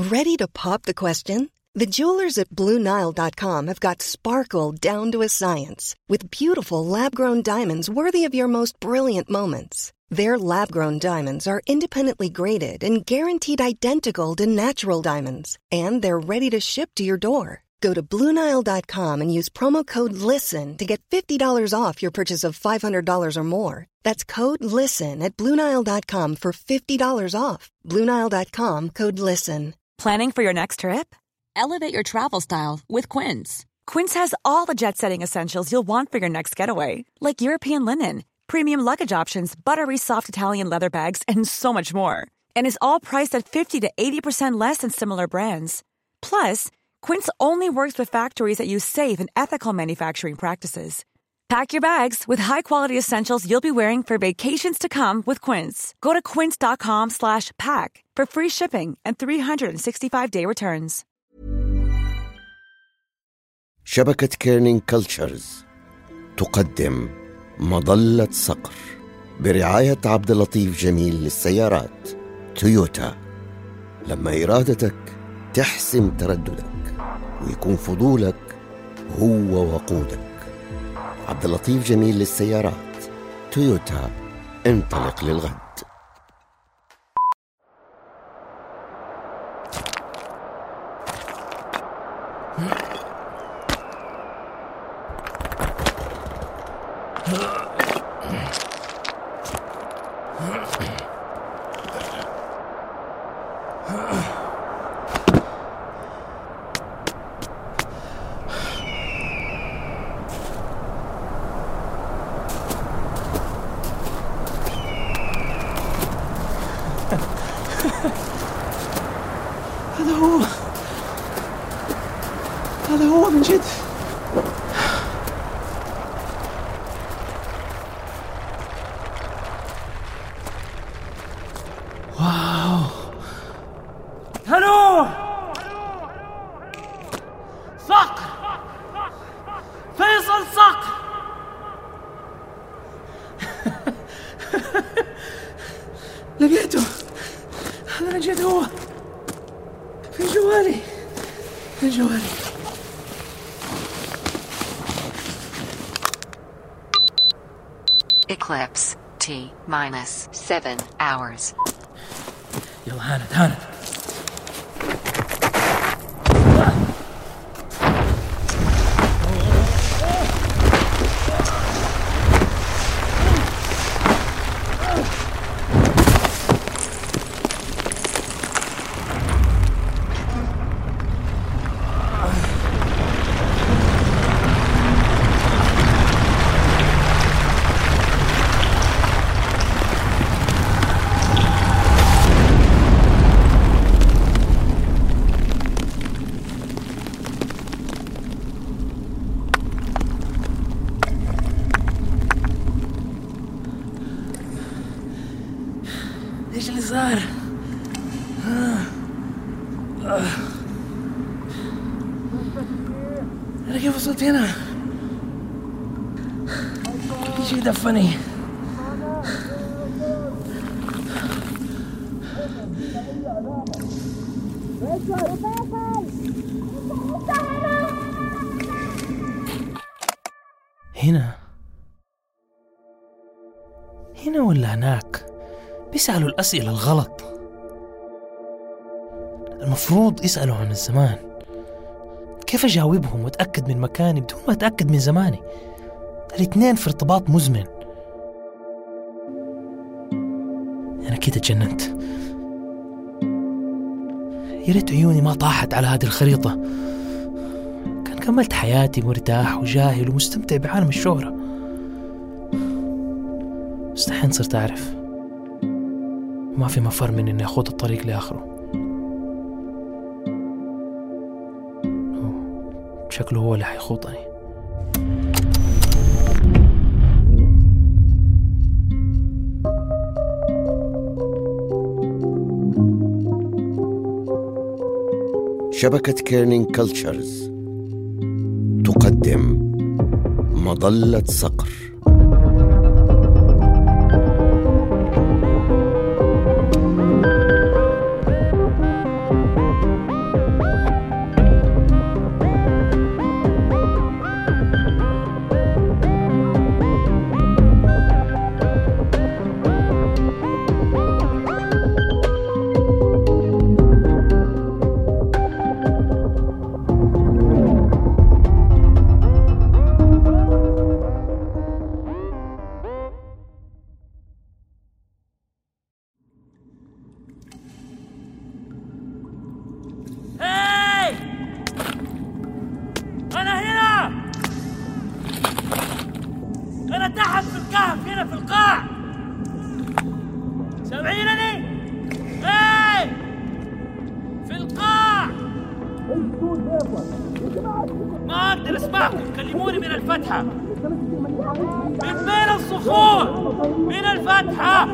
Ready to pop the question? The jewelers at BlueNile.com have got sparkle down to a science with beautiful lab-grown diamonds worthy of your most brilliant moments. Their lab-grown diamonds are independently graded and guaranteed identical to natural diamonds, and they're ready to ship to your door. Go to BlueNile.com and use promo code LISTEN to get $50 off your purchase of $500 or more. That's code LISTEN at BlueNile.com for $50 off. BlueNile.com, code LISTEN. Planning for your next trip? Elevate your travel style with Quince. Quince has all the jet-setting essentials you'll want for your next getaway, like European linen, premium luggage options, buttery soft Italian leather bags, and so much more. And is all priced at 50 to 80% less than similar brands. Plus, Quince only works with factories that use safe and ethical manufacturing practices. Pack your bags with high-quality essentials you'll be wearing for vacations to come with Quince. Go to quince.com/pack for free shipping and 365-day returns. شبكة كيرنينج كلتشرز تقدم مظلة صقر برعاية عبد اللطيف جميل للسيارات تويوتا. لما إرادتك تحسم ترددك ويكون فضولك هو وقودك. عبد اللطيف جميل للسيارات تويوتا، انطلق للغد. هذا هو من جد. واو. هلو صقر، فيصل صقر. لقيته، هذا من جد هو. في جوالي، في جوالي. Eclipse T-7 hours. يلا هاند. ايش اللي صار؟ انا كيف وصلت هنا؟ في شيء دفني. هنا ولا هناك؟ بيسألوا الأسئلة الغلط. المفروض يسألوا عن الزمان. كيف أجاوبهم وأتأكد من مكاني بدون ما أتأكد من زماني؟ الاثنين في ارتباط مزمن. أنا كده اتجننت. يا ريت عيوني ما طاحت على هذه الخريطة، كان كملت حياتي مرتاح وجاهل ومستمتع بعالم الشهرة. مستحيل صرت أعرف ما في مفر من إني أخوض الطريق لآخره. شكله هو اللي حيخوضني. شبكة كيرنينج كلتشرز تقدم مظلة صقر. هنا في القاع. سامعينني؟ ايه في القاع. ما اقدر اسمعكم، كلموني من الفتحة، من بين الصخور، من الفتحة.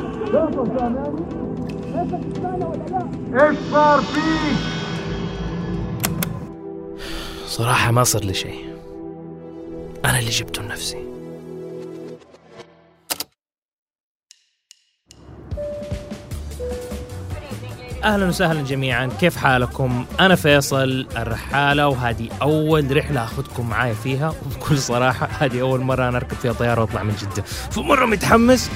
ايش صار فيك؟ صراحة ما صار لي شيء، أنا اللي جبته لنفسي. أهلا وسهلا جميعا، كيف حالكم؟ أنا فيصل الرحالة، وهذه أول رحلة أخذكم معايا فيها، وبكل صراحة هذه أول مرة أنا أركب فيها طيارة وأطلع من جدة، فمرة متحمس.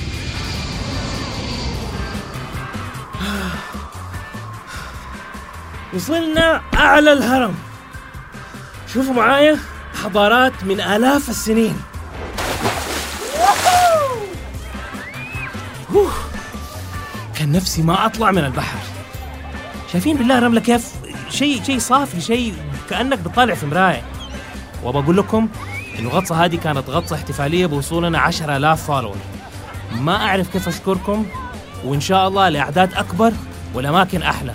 وصلنا أعلى الهرم، شوفوا معايا، حضارات من آلاف السنين. كان نفسي ما أطلع من البحر. شايفين بالله الرملة كيف شيء صافي، شيء كأنك بتطالع في مراية. وبقول لكم إنه غطسة هذه كانت غطسة احتفالية بوصولنا 10,000 فولور. ما أعرف كيف أشكركم، وإن شاء الله لأعداد أكبر والأماكن أحلى.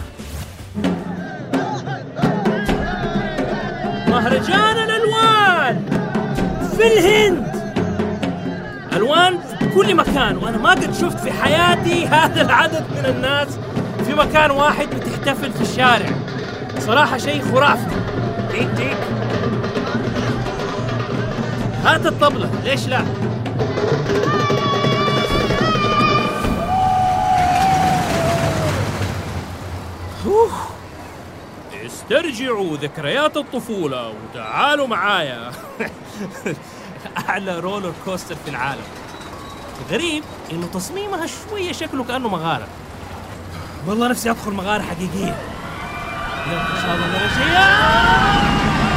مهرجان الألوان في الهند، ألوان في كل مكان، وأنا ما قد شفت في حياتي هذا العدد من الناس في مكان واحد بتحتفل في الشارع. صراحة شيء خرافي. تيك هات الطبلة، ليش لا؟ استرجعوا ذكريات الطفولة وتعالوا معايا. أعلى رولر كوستر في العالم. غريب إنه تصميمها شوية شكله كأنه مغارة. والله نفسي أدخل مغارة حقيقية. يلا إن شاء الله نرجع.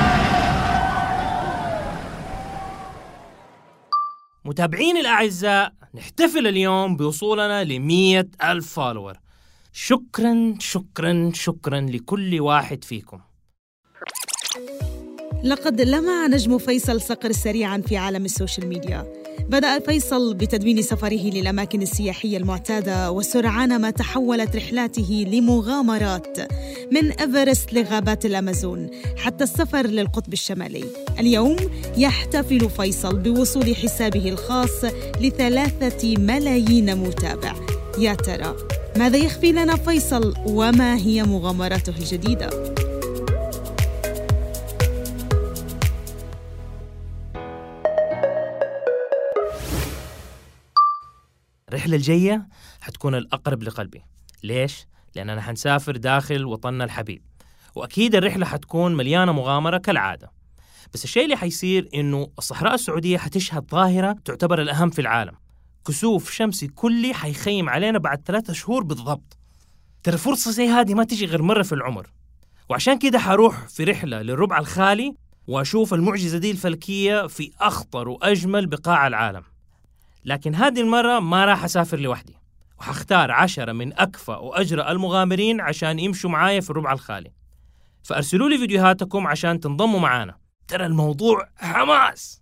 متابعين الأعزاء، نحتفل اليوم بوصولنا ل100,000 فولور. شكراً شكراً شكراً لكل واحد فيكم. لقد لمع نجم فيصل صقر سريعاً في عالم السوشيال ميديا. بدأ فيصل بتدوين سفره للأماكن السياحية المعتادة، وسرعان ما تحولت رحلاته لمغامرات، من إيفرست لغابات الأمازون حتى السفر للقطب الشمالي. اليوم يحتفل فيصل بوصول حسابه الخاص ل3 ملايين متابع. يا ترى ماذا يخفي لنا فيصل، وما هي مغامراته الجديدة؟ الرحلة الجاية حتكون الأقرب لقلبي. ليش؟ لأننا حنسافر داخل وطننا الحبيب، وأكيد الرحلة حتكون مليانة مغامرة كالعادة. بس الشيء اللي حيصير إنه الصحراء السعودية حتشهد ظاهرة تعتبر الأهم في العالم، كسوف شمسي كلي حيخيم علينا بعد 3 شهور بالضبط. ترى فرصة زي هذه ما تجي غير مرة في العمر، وعشان كده حروح في رحلة للربع الخالي وأشوف المعجزة دي الفلكية في أخطر وأجمل بقاع العالم. لكن هذه المرة ما راح أسافر لوحدي، وحختار 10 من أكفأ وأجرأ المغامرين عشان يمشوا معايا في الربع الخالي. فأرسلوا لي فيديوهاتكم عشان تنضموا معانا، ترى الموضوع حماس.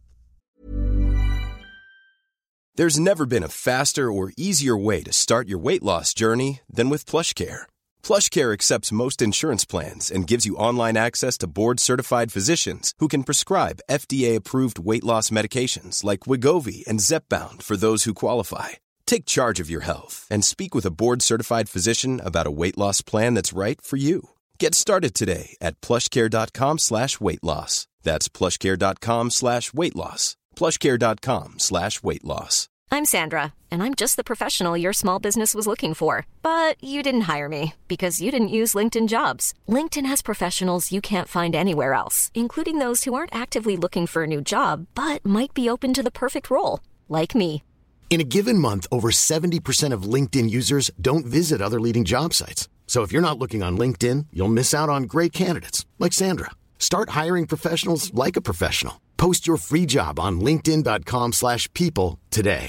There's never been a faster or easier way to start your weight loss journey than with PlushCare. PlushCare accepts most insurance plans and gives you online access to board-certified physicians who can prescribe FDA-approved weight loss medications like Wegovy and Zepbound for those who qualify. Take charge of your health and speak with a board-certified physician about a weight loss plan that's right for you. Get started today at plushcare.com/weightloss. That's plushcare.com/weightloss. plushcare.com/weightloss. I'm Sandra, and I'm just the professional your small business was looking for. But you didn't hire me because you didn't use LinkedIn Jobs. LinkedIn has professionals you can't find anywhere else, including those who aren't actively looking for a new job, but might be open to the perfect role, like me. In a given month, over 70% of LinkedIn users don't visit other leading job sites. So if you're not looking on LinkedIn, you'll miss out on great candidates like Sandra. Start hiring professionals like a professional. Post your free job on linkedin.com/people today.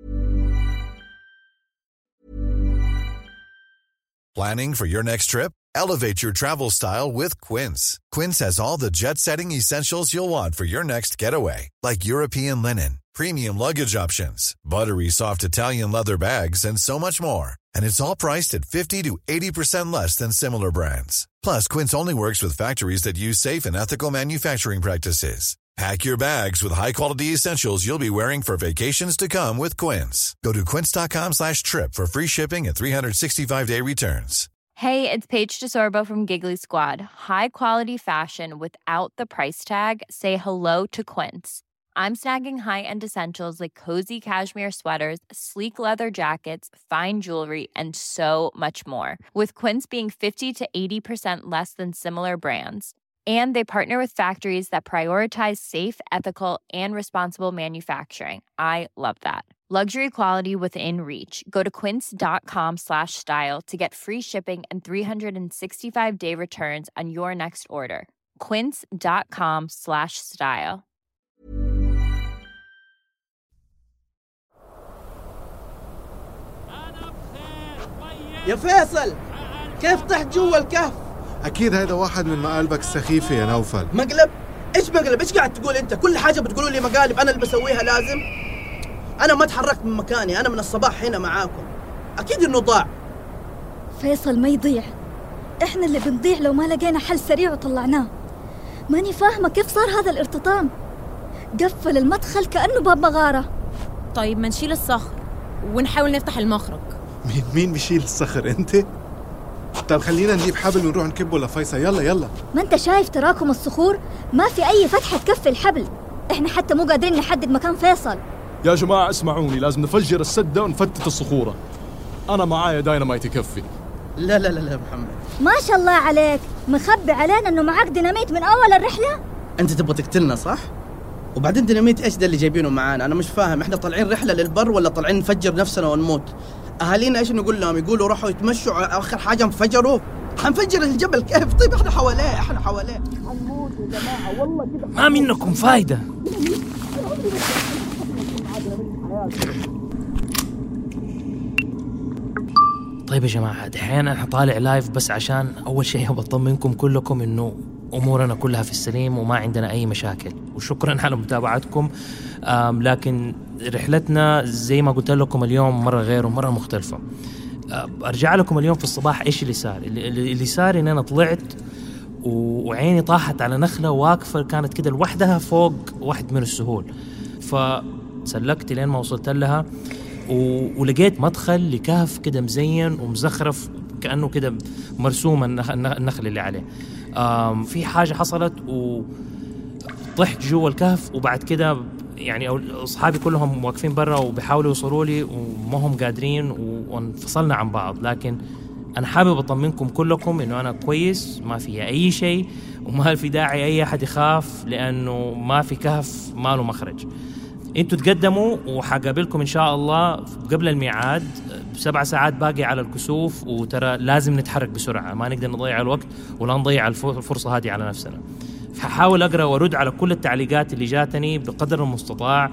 Planning for your next trip? Elevate your travel style with Quince. Quince has all the jet-setting essentials you'll want for your next getaway, like European linen, premium luggage options, buttery soft Italian leather bags, and so much more. And it's all priced at 50 to 80% less than similar brands. Plus, Quince only works with factories that use safe and ethical manufacturing practices. Pack your bags with high-quality essentials you'll be wearing for vacations to come with Quince. Go to quince.com/trip for free shipping and 365-day returns. Hey, it's Paige DeSorbo from Giggly Squad. High quality fashion without the price tag. Say hello to Quince. I'm snagging high-end essentials like cozy cashmere sweaters, sleek leather jackets, fine jewelry, and so much more. With Quince being 50 to 80% less than similar brands. And they partner with factories that prioritize safe, ethical, and responsible manufacturing. I love that. Luxury quality within reach. Go to quince.com/style to get free shipping and 365-day returns on your next order. quince.com/style. يا فيصل، كيف طحت جوا الكهف؟ أكيد هيدا واحد من مقالبك السخيفة يا نوفل. مقلب؟ إيش مقلب؟ إيش قاعد تقول أنت؟ كل حاجة بتقولوا لي مقالب، أنا اللي بسويها لازم؟ أنا ما تحركت من مكاني، أنا من الصباح هنا معاكم. أكيد إنه ضاع. فيصل ما يضيع، إحنا اللي بنضيع لو ما لقينا حل سريع وطلعناه. ماني فاهمة كيف صار هذا الارتطام. قفل المدخل كأنه باب مغارة. طيب ما نشيل الصخر ونحاول نفتح المخرج. مين بيشيل الصخر؟ أنت؟ طيب خلينا نجيب حبل ونروح نكبه لفيصل. يلا. ما أنت شايف تراكم الصخور؟ ما في أي فتحة تكفي الحبل. إحنا حتى مو قادرين نحدد مكان فيصل. يا جماعة اسمعوني، لازم نفجر السدة ونفتت الصخورة. أنا معايا دايناميت يكفي. لا محمد، ما شاء الله عليك، مخبي علينا إنه معاك ديناميت من أول الرحلة. أنت تبغى تقتلنا صح؟ وبعدين ديناميت إيش ده اللي جايبينه معانا؟ أنا مش فاهم، إحنا طالعين رحلة للبر ولا طالعين نفجر نفسنا ونموت؟ أهالينا إيش نقول لهم؟ يقولوا روحوا يتمشوا، آخر حاجة انفجروا. حنفجر الجبل كيف؟ طيب إحنا حواليه حنموت يا جماعة، والله كده ما منكم فايدة. طيب يا جماعة، دحين أنا طالع لايف بس عشان أول شيء بطمنكم كلكم إنه أمورنا كلها في السليم وما عندنا أي مشاكل، وشكرا على متابعتكم. لكن رحلتنا زي ما قلت لكم اليوم مرة غير ومرة مختلفة. أرجع لكم اليوم في الصباح إيش اللي صار. اللي صار إن أنا طلعت وعيني طاحت على نخلة واقفة كانت كده لوحدها فوق واحد من السهول، فسلكت لين ما وصلت لها ولقيت مدخل لكهف كده مزين ومزخرف كأنه كده مرسوم النخل اللي عليه. في حاجة حصلت وطحت جوا الكهف، وبعد كده يعني أصحابي كلهم واقفين برا وبيحاولوا يوصلوا لي وما هم قادرين وانفصلنا عن بعض. لكن أنا حابب أطمنكم كلكم إنه أنا كويس، ما في أي شيء وما في داعي أي أحد يخاف، لأنه ما في كهف ما له مخرج. انتوا تقدموا وحقابلكم ان شاء الله قبل الميعاد. 7 ساعات باقي على الكسوف، وترى لازم نتحرك بسرعة، ما نقدر نضيع الوقت ولا نضيع الفرصة هذه على نفسنا. فحاول أقرأ ورد على كل التعليقات اللي جاتني بقدر المستطاع.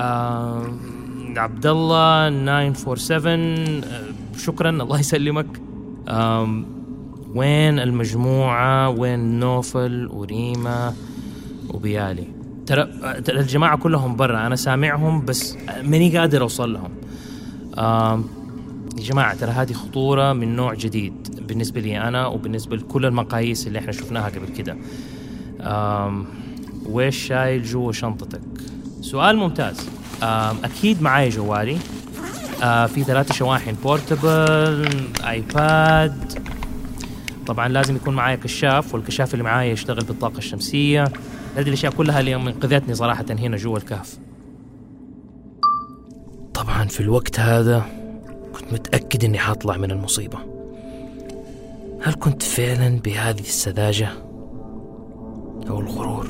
عبد الله 947 شكرا، الله يسلمك. وين المجموعة؟ وين نوفل وريما وبيالي؟ ترى الجماعة كلهم برا، أنا سامعهم بس ماني قادر أوصل لهم. يا جماعة ترى هذه خطورة من نوع جديد بالنسبة لي أنا وبالنسبة لكل المقاييس اللي احنا شفناها قبل كده. ويش شايل جوا شنطتك؟ سؤال ممتاز. أكيد معايا جوالي، في 3 شواحن بورتبل، آيباد، طبعا لازم يكون معايا كشاف، والكشاف اللي معايا يشتغل بالطاقة الشمسية. هذه الأشياء كلها اللي انقذتني صراحة هنا جوا الكهف. طبعا في الوقت هذا كنت متأكد إني حاطلع من المصيبة. هل كنت فعلا بهذه السذاجة أو الغرور؟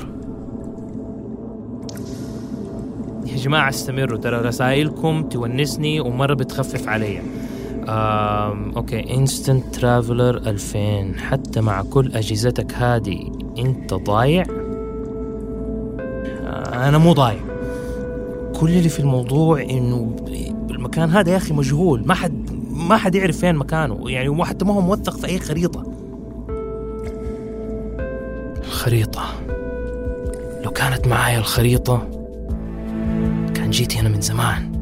يا جماعة استمروا، ترى رسائلكم تونسني ومرة بتخفف علي. أوكي، إنستنت ترافلر 2000، حتى مع كل أجهزتك هذه أنت ضايع؟ أنا مو ضايع. كل اللي في الموضوع إنه المكان هذا يا أخي مجهول، ما حد يعرف فين مكانه يعني، وحتى ما هو موثق في أي خريطة. الخريطة. لو كانت معايا الخريطة كان جيت هنا من زمان.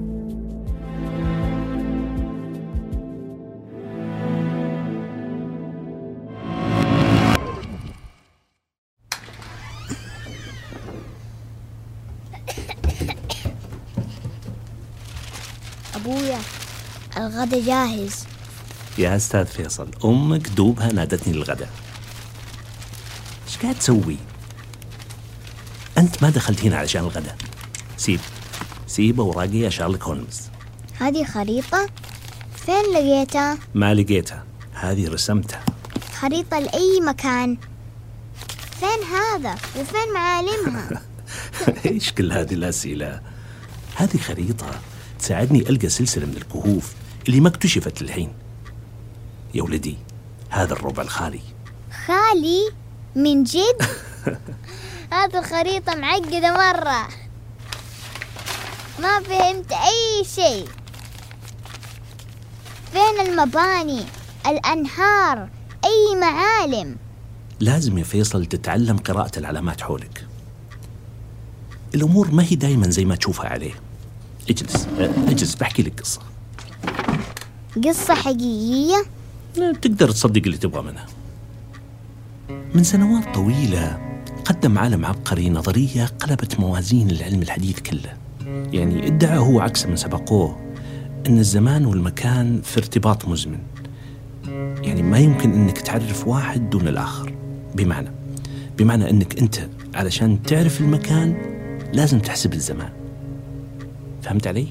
أبويا الغدا جاهز. يا أستاذ فيصل، أمك دوبها نادتني للغدا. إيش قاعد تسوي؟ أنت ما دخلت هنا علشان الغدا. سيب أوراقي يا شارلوك هولمز. هذه خريطة؟ فين لقيتها؟ ما لقيتها، هذه رسمتها. خريطة لأي مكان. فين هذا؟ وفين معالمها؟ إيش كل هذه الأسئلة؟ هذه خريطة تساعدني ألقى سلسلة من الكهوف اللي ما اكتشفت للحين. يا ولدي، هذا الربع الخالي. خالي؟ من جد؟ هذه الخريطة معقدة مرة، ما فهمت أي شيء. فين المباني، الأنهار، أي معالم؟ لازم يا فيصل تتعلم قراءة العلامات حولك. الأمور ما هي دايما زي ما تشوفها عليه. اجلس بحكي لك قصة. قصة حقيقية؟ تقدر تصدق اللي تبغى منها. من سنوات طويلة قدم عالم عبقري نظرية قلبت موازين العلم الحديث كله. يعني ادعى هو عكس من سبقوه أن الزمان والمكان في ارتباط مزمن. يعني ما يمكن أنك تعرف واحد دون الآخر. بمعنى أنك أنت علشان تعرف المكان لازم تحسب الزمان. فهمت علي؟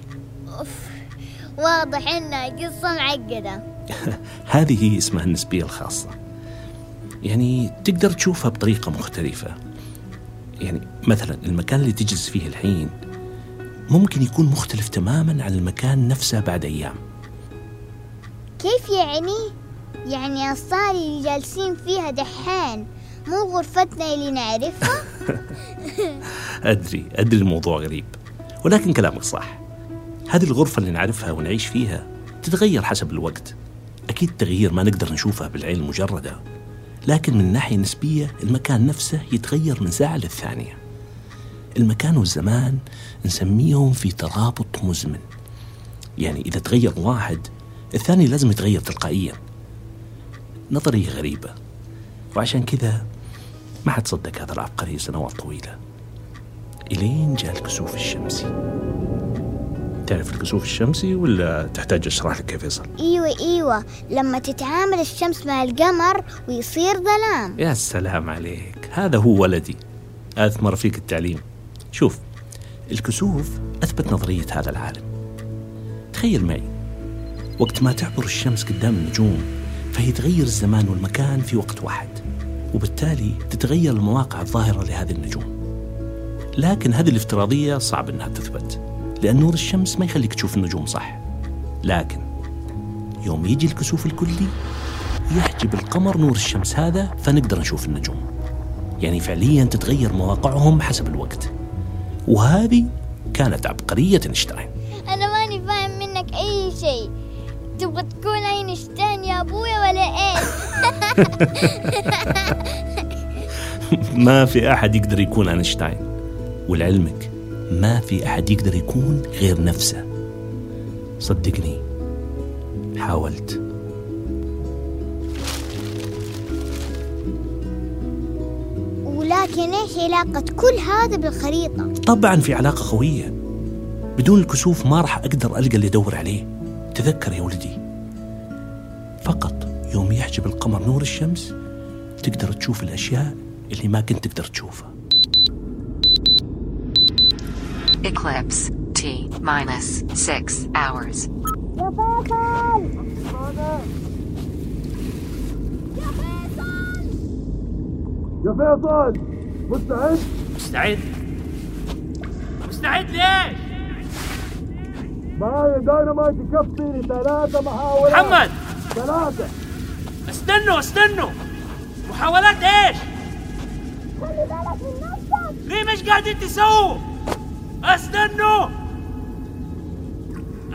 واضح إنها قصة معقدة. هذه اسمها النسبية الخاصة. يعني تقدر تشوفها بطريقة مختلفة. يعني مثلا المكان اللي تجلس فيه الحين ممكن يكون مختلف تماما عن المكان نفسه بعد أيام. كيف يعني الصالة اللي جالسين فيها دحين مو غرفتنا اللي نعرفها؟ أدري الموضوع غريب، ولكن كلامك صح. هذه الغرفة اللي نعرفها ونعيش فيها تتغير حسب الوقت. أكيد التغيير ما نقدر نشوفها بالعين المجردة، لكن من ناحية نسبية المكان نفسه يتغير من ساعة للثانية. المكان والزمان نسميهم في ترابط مزمن. يعني إذا تغير واحد الثاني لازم يتغير تلقائيا. نظرية غريبة، وعشان كذا ما حد صدق هذا العبقري سنوات طويلة، إلين جاء الكسوف الشمسي. تعرف الكسوف الشمسي ولا تحتاج أشرح لك يا فيصل؟ ايوه، لما تتعامل الشمس مع القمر ويصير ظلام. يا سلام عليك، هذا هو ولدي، أثمر فيك التعليم. شوف، الكسوف أثبت نظرية هذا العالم. تخيل معي، وقت ما تعبر الشمس قدام النجوم فهي تغير الزمان والمكان في وقت واحد، وبالتالي تتغير المواقع الظاهرة لهذه النجوم. لكن هذه الافتراضية صعب أنها تثبت، لأن نور الشمس ما يخليك تشوف النجوم صح. لكن يوم يجي الكسوف الكلي يحجب القمر نور الشمس هذا، فنقدر نشوف النجوم. يعني فعليا تتغير مواقعهم حسب الوقت. وهذه كانت عبقرية أينشتاين. أنا ماني فاهم منك أي شيء. تبغى تكون أينشتاين يا أبويا ولا إيه؟ ما في أحد يقدر يكون أينشتاين، ولعلمك ما في أحد يقدر يكون غير نفسه. صدقني، حاولت. ولكن إيش علاقة كل هذا بالخريطة؟ طبعا في علاقة قوية. بدون الكسوف ما راح أقدر ألقى اللي أدور عليه. تذكر يا ولدي، فقط يوم يحجب القمر نور الشمس تقدر تشوف الأشياء اللي ما كنت تقدر تشوفها. Eclipse T-6 hours. يا فيصل مستعد؟ مستعد ليش؟ معايا داينامايت يكفيني 3 محاولات. محمد 3. استنوا محاولات ايش؟ خلي بالك من نفسك. ليه مش قاعدين تسووا؟ استنوا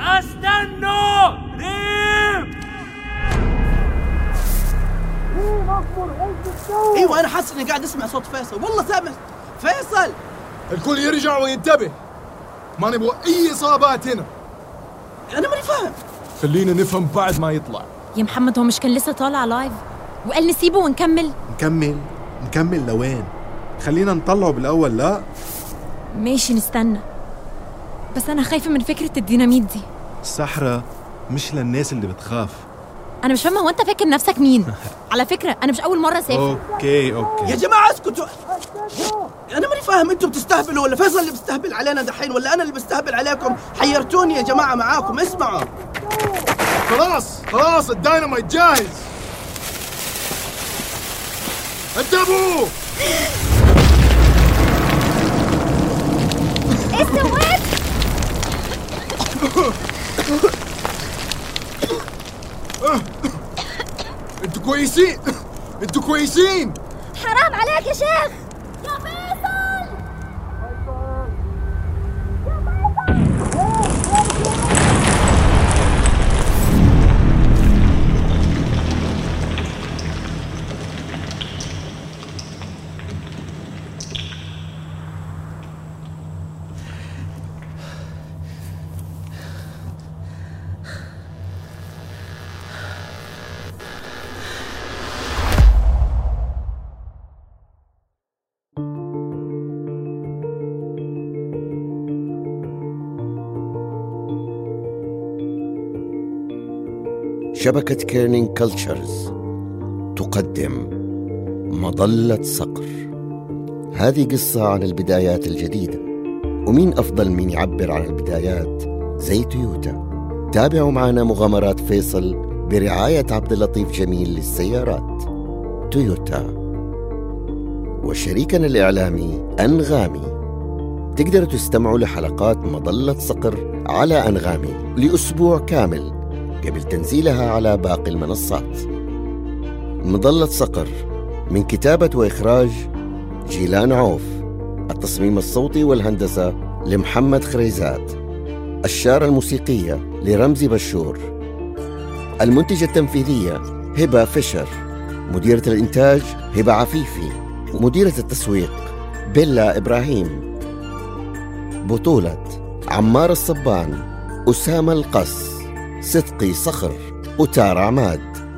ليه؟ ايوه انا حاسس اني قاعد اسمع صوت فيصل، والله سامع فيصل. الكل يرجع وينتبه، ما نبغى اي اصابات هنا. انا ماني فاهم. خلينا نفهم بعد ما يطلع. يا محمد هو مش كان لسه طالع لايف وقال نسيبه ونكمل؟ نكمل لوين؟ خلينا نطلعه بالاول. لا ماشي نستنى، بس انا خايفه من فكره الديناميت دي. الصحراء مش للناس اللي بتخاف. انا مش فاهمه، هو انت فاكر نفسك مين؟ على فكره انا مش اول مره اسافر. اوكي يا جماعه اسكتوا، انا ماني فاهم، انتم بتستهبلوا ولا فيصل اللي بيستهبل علينا دحين ولا انا اللي بستهبل عليكم؟ حيرتوني يا جماعه معاكم. اسمعوا خلاص الدايناميت جاهز، انتبهوا. ايش سويت؟ انتوا كويسين؟ حرام عليك يا شيخ. يا فيصل شبكة كيرنينج كلتشرز تقدم مظلة صقر. هذه قصة عن البدايات الجديدة، ومين أفضل من يعبر عن البدايات زي تويوتا. تابعوا معنا مغامرات فيصل برعاية عبد اللطيف جميل للسيارات تويوتا، وشريكنا الإعلامي أنغامي. تقدروا تستمعوا لحلقات مظلة صقر على أنغامي لأسبوع كامل قبل تنزيلها على باقي المنصات. مظلة صقر من كتابة وإخراج جيلان عوف، التصميم الصوتي والهندسة لمحمد خريزات، الشارة الموسيقية لرمزي بشور، المنتجة التنفيذية هبة فيشر، مديرة الإنتاج هبة عفيفي، ومديرة التسويق بيلا إبراهيم. بطولة عمار الصبان، أسامة القص، صدقي صخر، وتار عماد،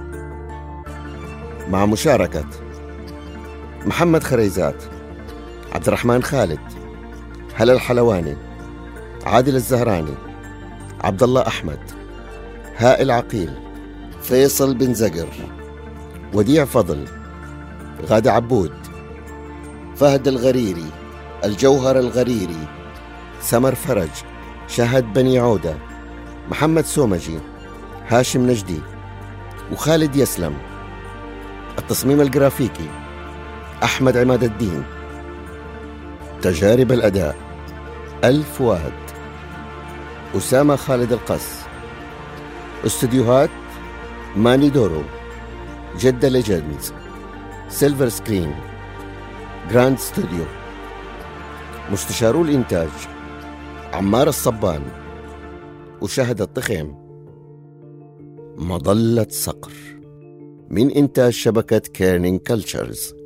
مع مشاركة محمد خريزات، عبد الرحمن خالد، هلا الحلواني، عادل الزهراني، عبد الله أحمد، هائل عقيل، فيصل بن زقر، وديع فضل، غادة عبود، فهد الغريري، الجوهر الغريري، سمر فرج، شهد بني عودة، محمد سومجي، هاشم نجدي، وخالد يسلم. التصميم الجرافيكي أحمد عماد الدين. تجارب الأداء الفواد، أسامة خالد القص. استديوهات ماني دورو، جدة ليجندز، سيلفر سكرين، جراند ستوديو. مستشارو الإنتاج عمار الصبان وشهد الطخيم. مظلة صقر من إنتاج شبكة كيرنينج كلتشرز.